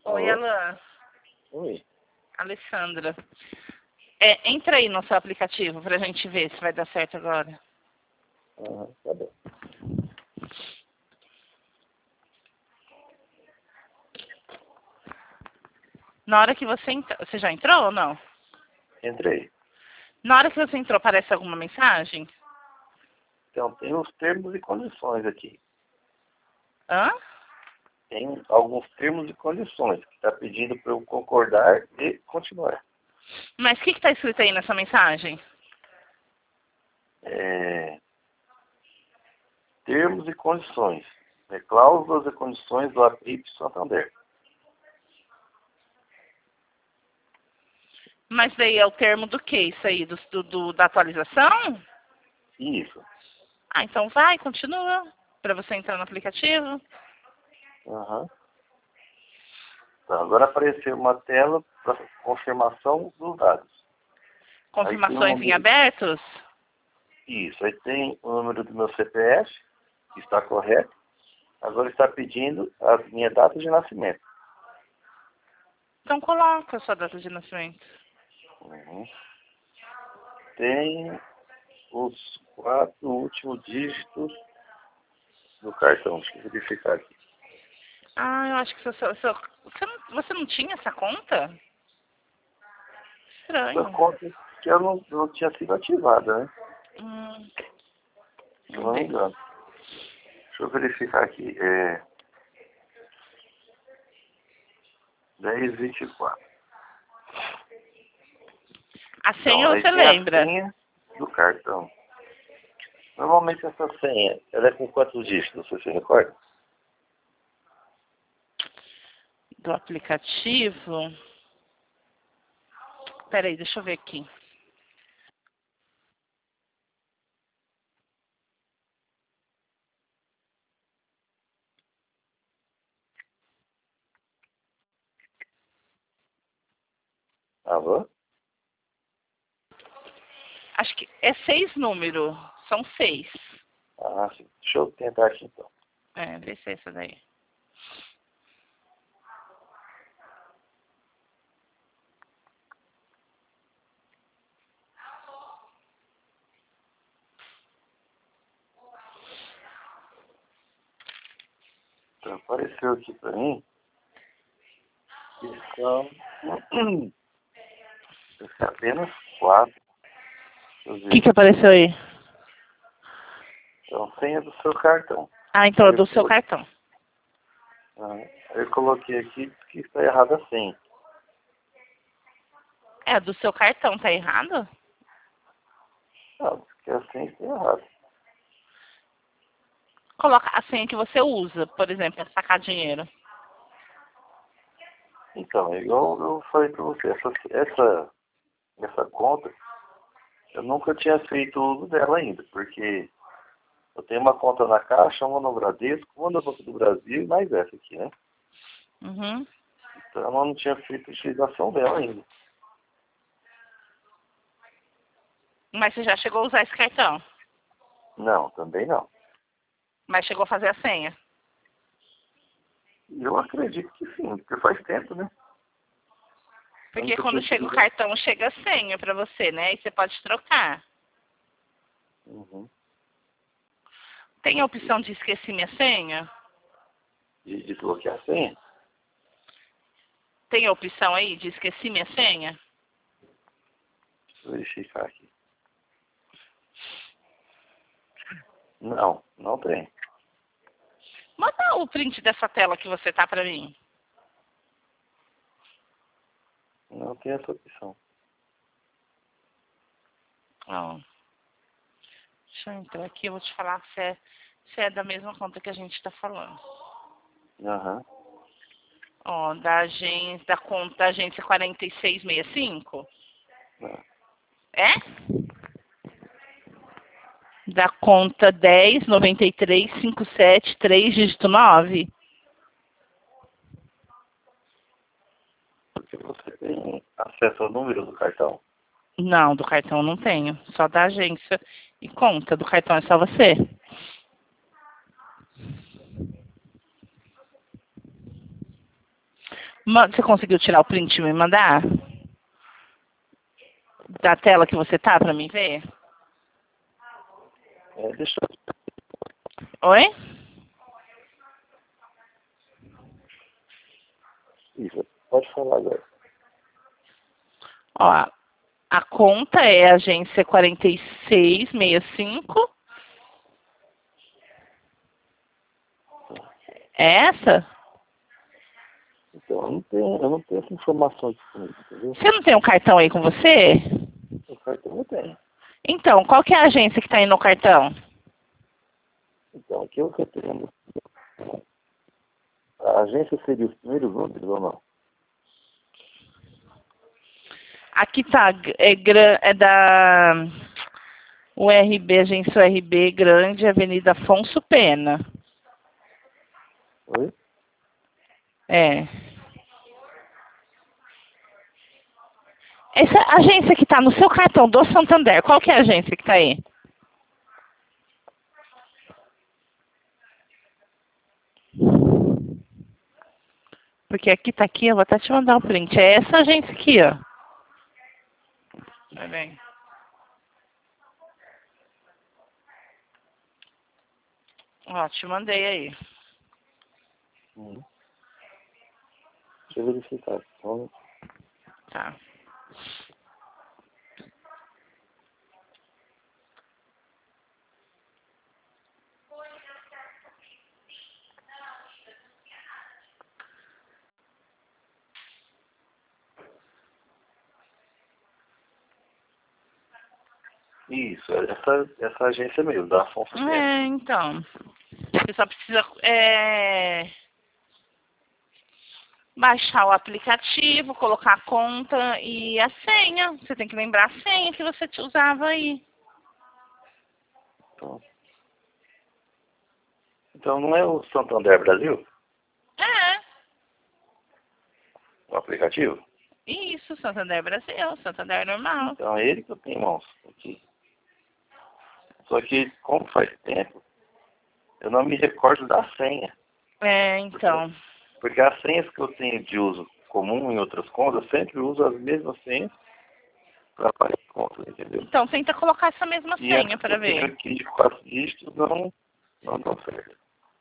Oi, Alô? Alan. Oi. Alessandra. Entra aí no seu aplicativo pra gente ver se vai dar certo agora. Tá bom. Na hora que você entrou... Você já entrou ou não? Entrei. Na hora que você entrou, aparece alguma mensagem? Então, tem os termos e condições aqui. Hã? Tem alguns termos e condições que está pedindo para eu concordar e continuar. Mas o que tá escrito aí nessa mensagem? Termos e condições. Cláusulas e condições do APIP Santander. Mas daí é o termo do que isso aí? Da atualização? Isso. Ah, então vai, continua. Pra você entrar no aplicativo. Aham. Tá, agora apareceu uma tela para confirmação dos dados. Confirmações em abertos? Isso. Aí tem o número do meu CPF, que está correto. Agora está pedindo a minha data de nascimento. Então coloca a sua data de nascimento. Uhum. Tem os 4 últimos dígitos do cartão. Deixa eu verificar aqui. Ah, eu acho que você não tinha essa conta? Essa Estranho. conta que eu não tinha sido ativada, né? Se eu não me Entendi. engano. Deixa eu verificar aqui. 1024. A senha Então, aí você tem a lembra? senha do cartão. Normalmente essa senha, ela é com quantos dígitos, você se recorda? Do aplicativo. Peraí, deixa eu ver aqui. Alô? Acho que é 6 números. São 6. Ah, sim. Deixa eu tentar aqui então. Vê se é essa daí. Então, apareceu aqui pra mim que são apenas 4. Deixa eu O ver. que apareceu aí? Então, senha do seu cartão. Ah, então é do seu cartão. Eu coloquei aqui que está errada a senha. É, do seu cartão, tá errado? Não, porque a senha está errada. Coloca a senha que você usa, por exemplo, para sacar dinheiro. Então, igual eu falei para você, essa conta, eu nunca tinha feito uso dela ainda, porque eu tenho uma conta na Caixa, uma no Bradesco, uma no Banco do Brasil e mais essa aqui, né? Uhum. Então eu não tinha feito utilização dela ainda. Mas você já chegou a usar esse cartão? Não, também não. Mas chegou a fazer a senha? Eu acredito que sim, porque faz tempo, né? Porque Nunca fui quando chega o utilizar. cartão, chega a senha para você, né? E você pode trocar. Uhum. Tem a opção de esquecer minha senha? De desbloquear a senha? Tem a opção aí de esquecer minha senha? Deixa eu verificar aqui. Não, não tem. Manda o print dessa tela que você tá para mim. Não tem essa opção. Ó. Deixa eu entrar aqui, eu vou te falar se é da mesma conta que a gente está falando. Aham. Ó, da conta da agência 4665. Não. É? Da conta 10 93 57 3 dígito 9. Porque você tem acesso ao número do cartão? Não, do cartão não tenho. Só da agência e conta. Do cartão é só você. Você conseguiu tirar o print e me mandar? Da tela que você tá pra mim ver? Deixa Oi? Isso, pode falar agora. Ó, a conta é agência 4665. É essa? Então, eu não tenho essa informação disponível, entendeu? Você não tem um cartão aí com você? O cartão eu tenho. Então, qual que é a agência que tá aí no cartão? Então, aqui eu tenho. A agência seria os primeiros números ou não? Aqui tá, é da URB, agência URB Grande, Avenida Afonso Pena. Oi? É. Essa agência que tá no seu cartão do Santander, qual que é a agência que tá aí? Porque aqui tá aqui, eu vou até te mandar o print. É essa agência aqui, ó. Vai bem. Ó, te mandei aí. Deixa eu verificar. Então, Tá. isso, essa agência mesmo, da Afonso Pena. É, então. Você só precisa baixar o aplicativo, colocar a conta e a senha. Você tem que lembrar a senha que você usava aí. Então não é o Santander Brasil, É. o aplicativo? Isso, Santander Brasil, Santander normal. Então é ele que eu tenho em mãos aqui. Só que, como faz tempo, eu não me recordo da senha. É, então. Porque as senhas que eu tenho de uso comum em outras contas, eu sempre uso as mesmas senhas para várias contas, entendeu? Então, tenta colocar essa mesma E senha essa que para eu tenho ver. aqui de 4 dígitos não dão certo.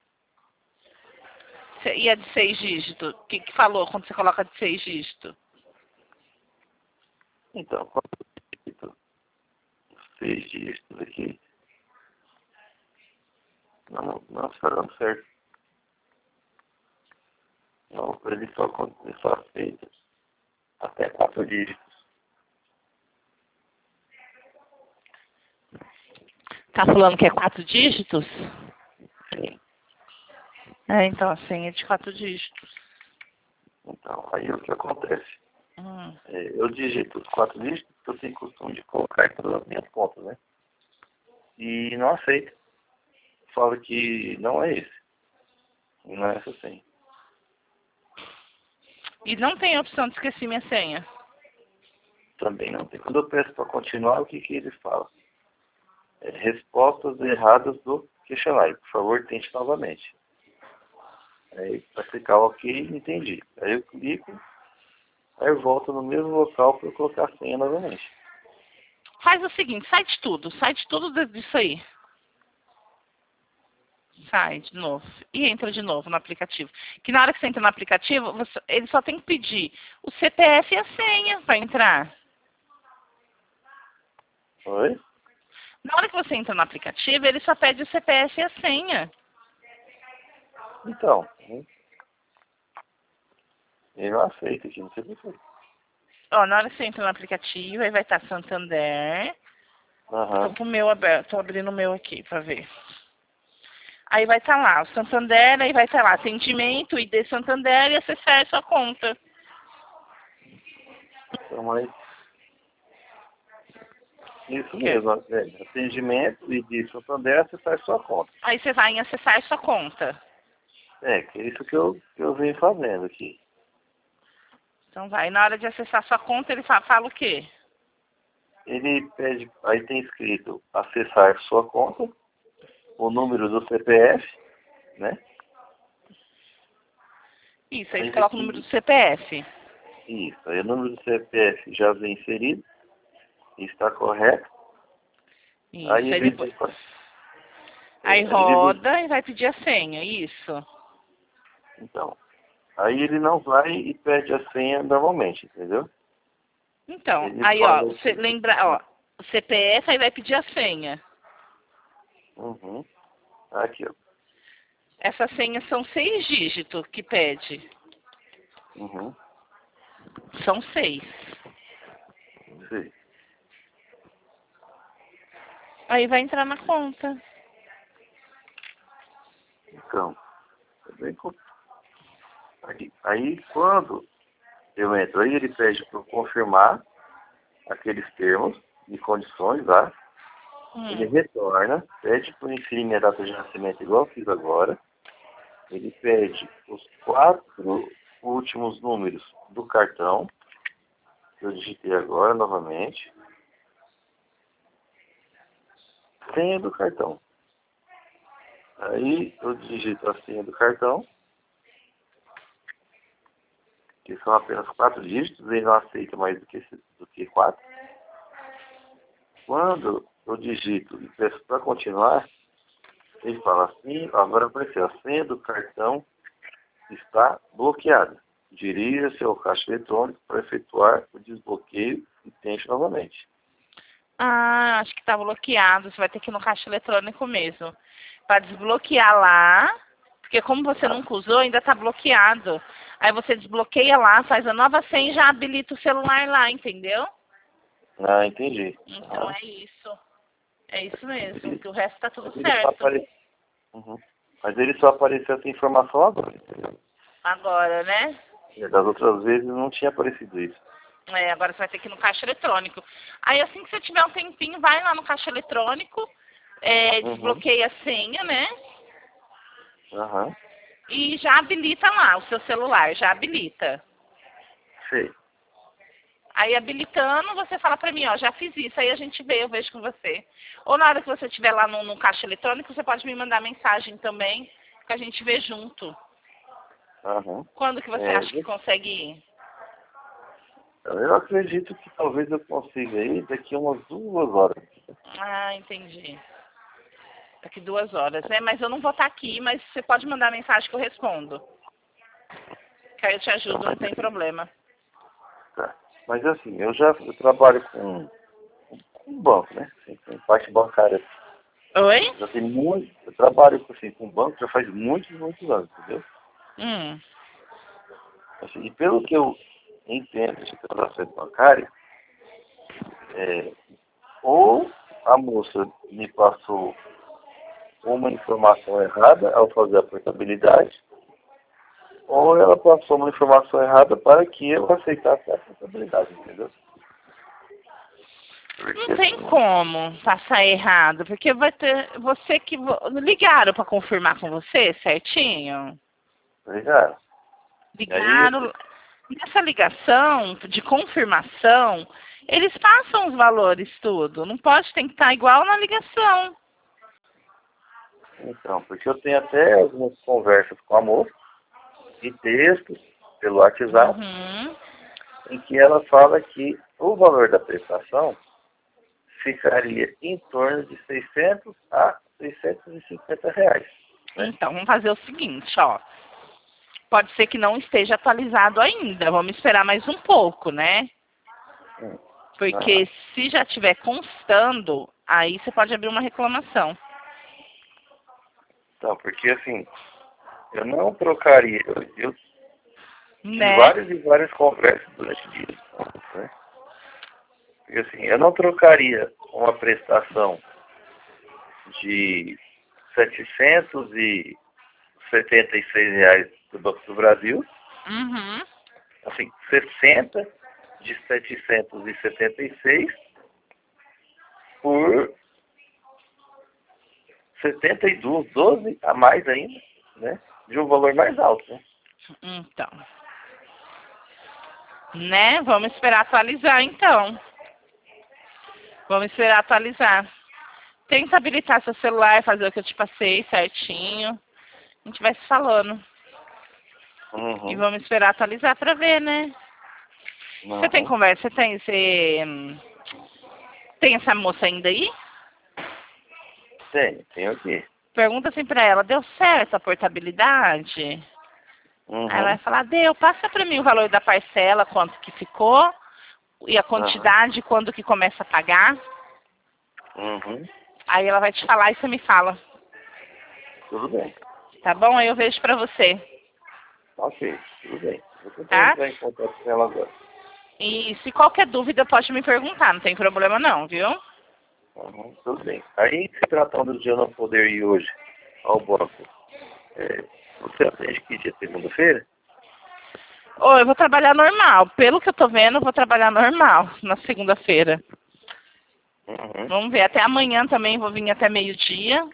E a de 6 dígitos? O que falou quando você coloca de 6 dígitos? Então, 4 dígitos, 6 dígitos aqui, não está dando certo. Não, ele só aceita até 4 dígitos. Tá falando que é 4 dígitos? Sim. É, então a senha é de 4 dígitos. Então, aí o que acontece? Hum. Eu digito os 4 dígitos que eu tenho costume de colocar em todas as minhas contas, né? E não aceita. Fala que não é esse. E não é essa senha. E não tem a opção de esquecer minha senha. Também não tem. Quando eu peço para continuar, o que ele fala? Respostas erradas do questionário. Por favor, tente novamente. Aí, para clicar OK, entendi. Aí eu clico, aí eu volto no mesmo local para eu colocar a senha novamente. Faz o seguinte, sai de tudo disso aí. Sai de novo. E entra de novo no aplicativo. Que na hora que você entra no aplicativo, ele só tem que pedir o CPF e a senha para entrar. Oi? Na hora que você entra no aplicativo, ele só pede o CPF e a senha. Então, ele não aceita aqui, não sei porquê. Ó, na hora que você entra no aplicativo, aí vai estar Santander. Tô com o meu aberto, tô abrindo o meu aqui para ver. Aí vai estar lá o Santander, aí vai estar lá atendimento, ID Santander e acessar a sua conta. Então, mas isso mesmo, atendimento e de Santander acessar sua conta. Aí você vai em acessar a sua conta. Que é isso que eu venho fazendo aqui. Então vai, na hora de acessar a sua conta, ele fala o quê? Ele pede, aí tem escrito acessar sua conta, o número do CPF, né? Isso, aí você coloca o número do CPF. Isso, aí o número do CPF já vem inserido, está correto. Isso, aí depois... Aí roda e vai pedir a senha, isso. Então, aí ele não vai e pede a senha normalmente, entendeu? Então, aí ó, você lembra, ó, o CPF aí vai pedir a senha. Uhum. Aqui, ó. Essas senhas são 6 dígitos que pede. Uhum. São 6. Sim. Aí vai entrar na conta. Então, aí quando eu entro aí, ele pede para confirmar aqueles termos e condições lá. Ele retorna, pede para inserir minha data de nascimento igual eu fiz agora. Ele pede os 4 últimos números do cartão, que eu digitei agora novamente. Senha do cartão. Aí eu digito a senha do cartão, que são apenas 4 dígitos, ele não aceita mais do que 4. Quando eu digito e peço para continuar, ele fala assim, agora apareceu, a senha do cartão está bloqueada. Dirija-se ao caixa eletrônico para efetuar o desbloqueio e tente novamente. Ah, acho que está bloqueado. Você vai ter que ir no caixa eletrônico mesmo. Para desbloquear lá, porque como você nunca usou, ainda está bloqueado. Aí você desbloqueia lá, faz a nova senha e já habilita o celular lá, entendeu? Ah, entendi. Então é isso. É isso mesmo, que o resto está tudo certo. Mas ele só apareceu essa informação agora, entendeu? Agora, né? E das outras vezes não tinha aparecido isso. É, agora você vai ter que ir no caixa eletrônico. Aí assim que você tiver um tempinho, vai lá no caixa eletrônico, desbloqueia a senha, né? Aham. E já habilita lá o seu celular, já habilita. Sei. Aí habilitando, você fala pra mim, ó, já fiz isso, aí a gente vê, eu vejo com você. Ou na hora que você estiver lá no caixa eletrônico, você pode me mandar mensagem também, que a gente vê junto. Aham. Quando que você acha que consegue ir? Eu acredito que talvez eu consiga ir daqui a umas 2 horas. Ah, entendi. Daqui 2 horas, né? Mas eu não vou estar aqui, mas você pode mandar mensagem que eu respondo. Que aí eu te ajudo, não tem problema. Tá. Mas assim, eu trabalho com banco, né? Assim, com parte bancária. Oi? Já tem muito, eu trabalho assim, com banco já faz muitos anos, entendeu? Assim, e pelo que eu entendo de transações bancárias, ou a moça me passou uma informação errada ao fazer a portabilidade, ou ela passou uma informação errada para que eu aceitasse a portabilidade, entendeu? Não tem como passar errado, porque vai ter você que ligaram para confirmar com você certinho. Ligaram. Ligaram. Nessa ligação de confirmação, eles passam os valores tudo. Não pode, tem que estar igual na ligação. Então, porque eu tenho até algumas conversas com a moça e textos pelo WhatsApp, em que ela fala que o valor da prestação ficaria em torno de 600 a 650 reais. Né? Então, vamos fazer o seguinte, ó. Pode ser que não esteja atualizado ainda. Vamos esperar mais um pouco, né? Porque se já estiver constando, aí você pode abrir uma reclamação. Então, porque assim, eu não trocaria, eu tive várias conversas durante o dia, né? Porque assim, eu não trocaria uma prestação de R$ 776 do Banco do Brasil, assim, 60 de 776 por 72, 12 a mais ainda, né? De um valor mais alto, né? Então. Né? Vamos esperar atualizar, então. Vamos esperar atualizar. Tenta habilitar seu celular, fazer o que eu te passei certinho. A gente vai se falando. E vamos esperar atualizar pra ver, né? Você tem conversa? Você tem essa moça ainda aí? Tenho aqui. Pergunta assim pra ela, deu certo a portabilidade? Aí ela vai falar, deu, passa pra mim o valor da parcela, quanto que ficou, e a quantidade, quando que começa a pagar. Aí ela vai te falar e você me fala. Tudo bem. Tá bom? Aí eu vejo pra você. Ok, tudo bem. Vou tentar entrar em contato com ela agora. E se qualquer dúvida pode me perguntar, não tem problema não, viu? Tudo bem. Aí, se tratando de eu não poder ir hoje ao banco, você atende que dia? Segunda-feira? Eu vou trabalhar normal. Pelo que eu tô vendo, eu vou trabalhar normal na segunda-feira. Vamos ver. Até amanhã também vou vir até meio-dia.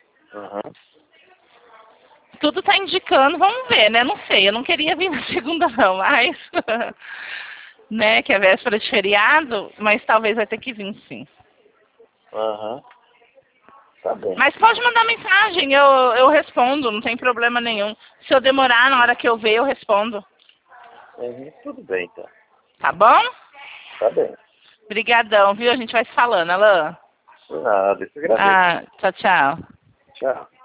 Tudo tá indicando, vamos ver, né? Não sei, eu não queria vir na segunda não, mas... né, que é véspera de feriado, mas talvez vai ter que vir sim. Tá bem. Mas pode mandar mensagem, eu respondo, não tem problema nenhum. Se eu demorar, na hora que eu ver, eu respondo. Tudo bem, então. Tá bom? Tá bem. Obrigadão, viu? A gente vai se falando, Alain. Por nada, isso agradeço. Tchau, tchau. Tchau.